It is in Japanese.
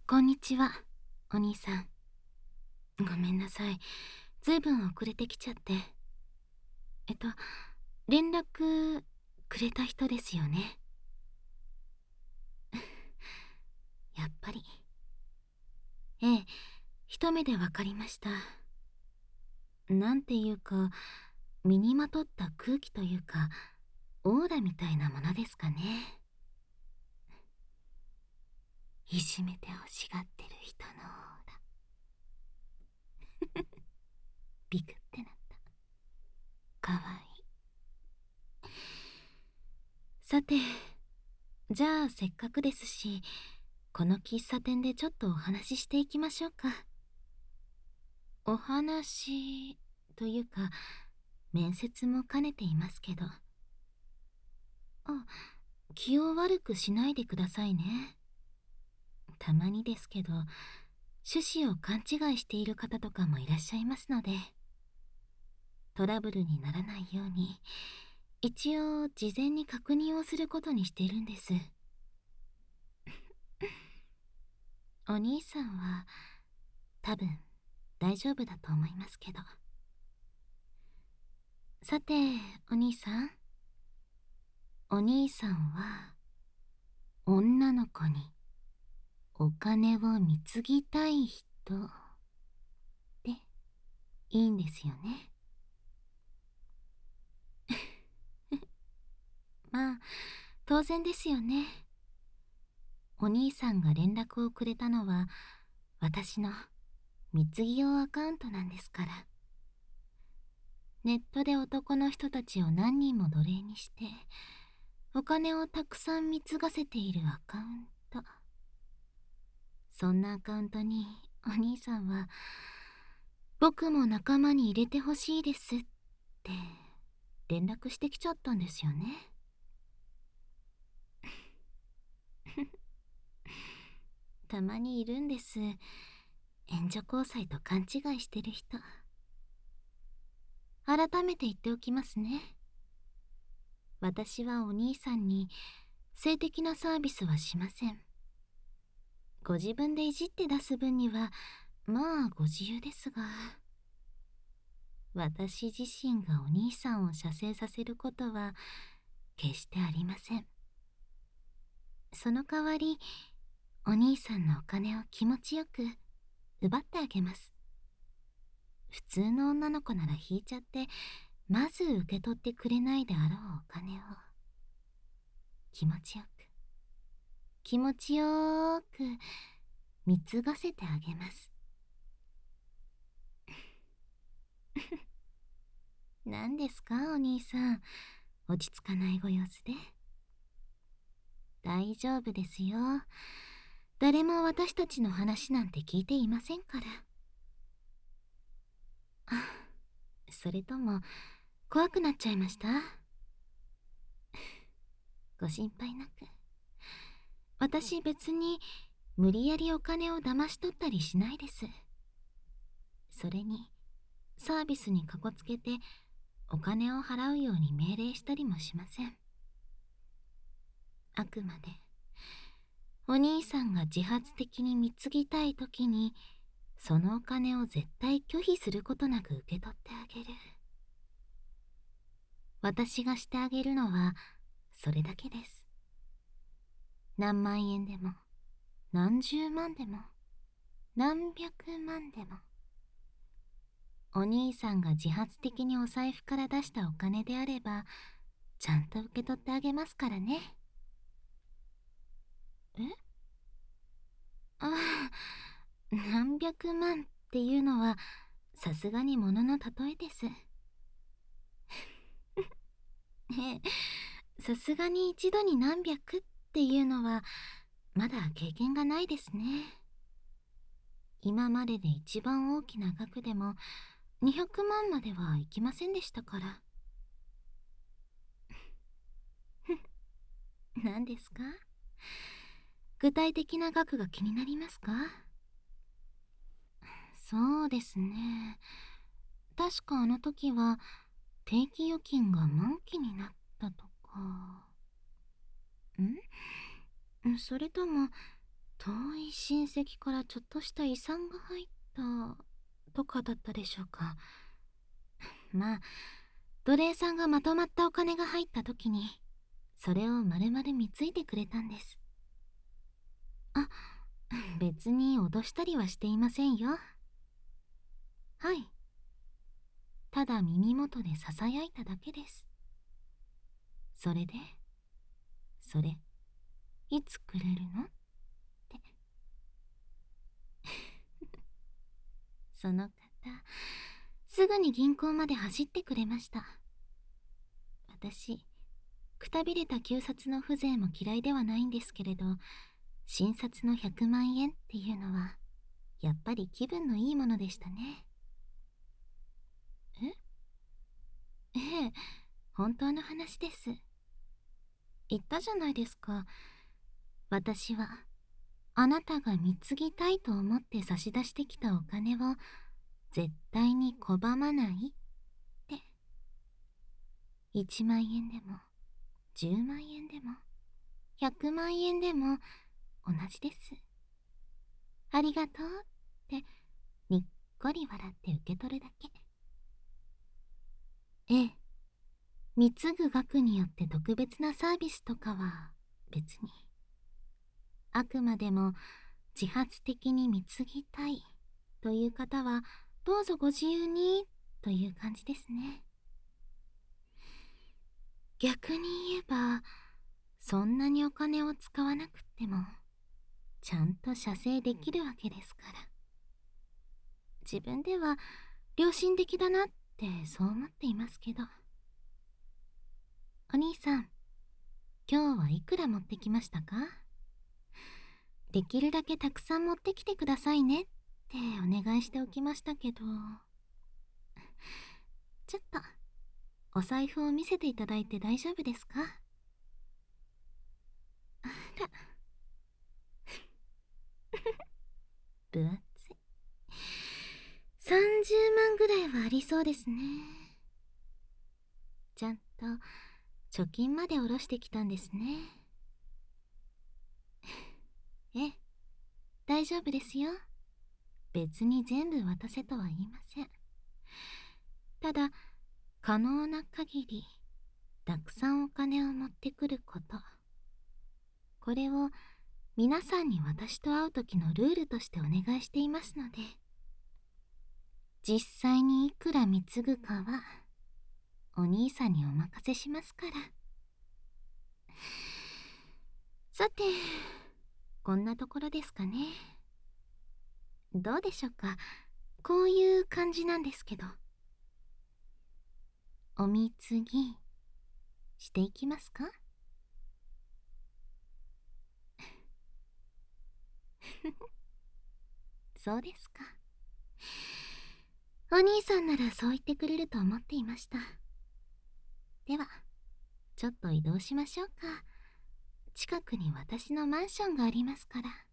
こんにちは、お兄さん。ごめんなさい。ずいぶん遅れてきちゃって。えっと、連絡くれた人ですよね。やっぱり。ええ、一目でわかりました。なんていうか、身にまとった空気というか、オーラみたいなものですかね。いじめて欲しがってる人のオーラ。ビクってなった。かわいい。さて、じゃあせっかくですし、この喫茶店でちょっとお話ししていきましょうか。お話というか、面接も兼ねていますけど。あ、気を悪くしないでくださいね。たまにですけど、趣旨を勘違いしている方とかもいらっしゃいますので、トラブルにならないように、一応事前に確認をすることにしているんです。お兄さんは、多分、大丈夫だと思いますけど。さて、お兄さん。お兄さんは、女の子にお金を貢ぎたい人でいいんですよね。まあ、当然ですよね。お兄さんが連絡をくれたのは、私の貢ぎ用アカウントなんですから。ネットで男の人たちを何人も奴隷にして、お金をたくさん貢がせているアカウント。そんなアカウントにお兄さんは、僕も仲間に入れてほしいですって連絡してきちゃったんですよね。たまにいるんです。援助交際と勘違いしてる人。改めて言っておきますね。私はお兄さんに性的なサービスはしません。ご自分でいじって出す分には、まあご自由ですが、私自身がお兄さんを射精させることは決してありません。その代わり、お兄さんのお金を気持ちよく奪ってあげます。普通の女の子なら引いちゃって、まず受け取ってくれないであろうお金を気持ちよく、気持ちよーく貢がせてあげます。何ですか、お兄さん。落ち着かないご様子で。大丈夫ですよ。誰も私たちの話なんて聞いていませんから。それとも、怖くなっちゃいました？ご心配なく。私別に無理やりお金を騙し取ったりしないです。それに、サービスにかこつけてお金を払うように命令したりもしません。あくまで、お兄さんが自発的に貢ぎたいときに、そのお金を絶対拒否することなく受け取ってあげる。私がしてあげるのは、それだけです。何万円でも、何十万でも、何百万でも。お兄さんが自発的にお財布から出したお金であれば、ちゃんと受け取ってあげますからね。え、ああ、何百万っていうのは、さすがにものの例えです。ええ、さすがに一度に何百っていうのは、まだ経験がないですね。今までで一番大きな額でも、200万まではいきませんでしたから。何ですか？具体的な額が気になりますか？そうですね。確かあの時は定期預金が満期になったとか。それとも遠い親戚からちょっとした遺産が入ったとかだったでしょうか。まあ、奴隷さんがまとまったお金が入った時に、それを丸々貢いでくれたんです。あ、別に脅したりはしていませんよ。はい。ただ耳元で囁いただけです。それで、それ、いつくれるのって。その方、すぐに銀行まで走ってくれました。私、くたびれた旧札の風情も嫌いではないんですけれど、新札の100万円っていうのは、やっぱり気分のいいものでしたね。ええ、本当の話です。言ったじゃないですか。私は、あなたが貢ぎたいと思って差し出してきたお金を、絶対に拒まないって。1万円でも、10万円でも、100万円でも、同じです。ありがとうって、にっこり笑って受け取るだけ。ええ、貢ぐ額によって特別なサービスとかは別に。あくまでも自発的に貢ぎたいという方はどうぞご自由にという感じですね。逆に言えば、そんなにお金を使わなくってもちゃんと射精できるわけですから。自分では良心的だなってそう思っていますけど。お兄さん、今日はいくら持ってきましたか？できるだけたくさん持ってきてくださいねってお願いしておきましたけど。ちょっとお財布を見せていただいて大丈夫ですか？あら、分厚い。30万ぐらいはありそうですね。ちゃんと貯金まで下ろしてきたんですね。ええ、大丈夫ですよ。別に全部渡せとは言いません。ただ、可能な限り、たくさんお金を持ってくること。これを皆さんに私と会う時のルールとしてお願いしていますので、実際にいくら貢ぐかは、お兄さんにお任せしますから。さて、こんなところですかね。どうでしょうか。こういう感じなんですけど。お貢ぎしていきますか？そうですか。お兄さんならそう言ってくれると思っていました。では、ちょっと移動しましょうか。近くに私のマンションがありますから。